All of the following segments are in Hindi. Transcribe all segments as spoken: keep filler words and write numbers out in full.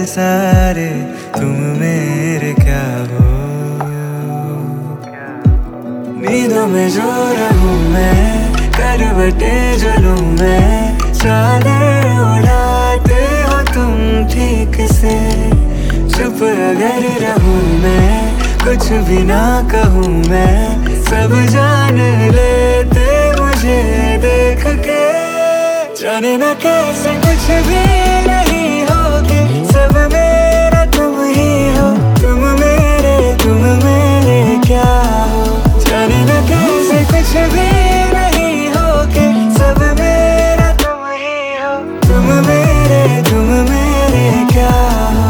सारे तुम मेरे क्या हो। नींदों में जो रहूं मैं, करवटे जो लूं मैं, चादर उड़ाते हो तुम ठीक से। चुप अगर रहूं मैं, कुछ भी ना कहूँ मैं, सब जान लेते मुझे देख के। जाने ना कैसे कुछ भी नहीं होगे, सब मेरा तुम ही हो। तुम मेरे तुम मेरे क्या हो। जाने ना कैसे कुछ भी नहीं होगे, सब मेरा तुम ही हो। तुम मेरे तुम मेरे क्या हो।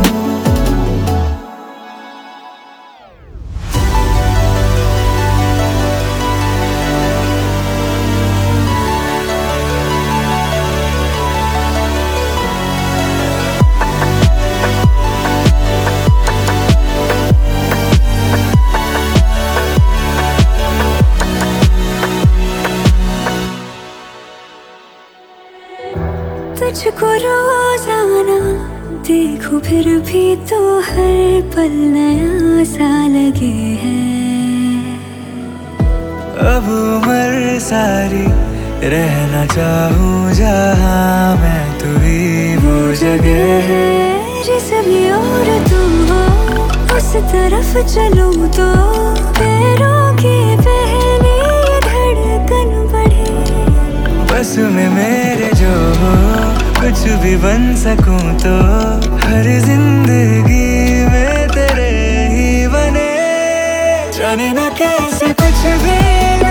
तुझको रोजाना देखूं फिर भी तो हर पल नया सा लगे है। अब उम्र सारी रहना चाहूँ जहाँ मैं, तू ही वो जगह है। जिस भी और तू हो उस तरफ चलूं तो पैरों की पहली धड़कन बढ़े। बस में मेरे जो हो, कुछ भी बन सकूं तो हर जिंदगी में तेरे ही बने। जाने ना कैसे कुछ भी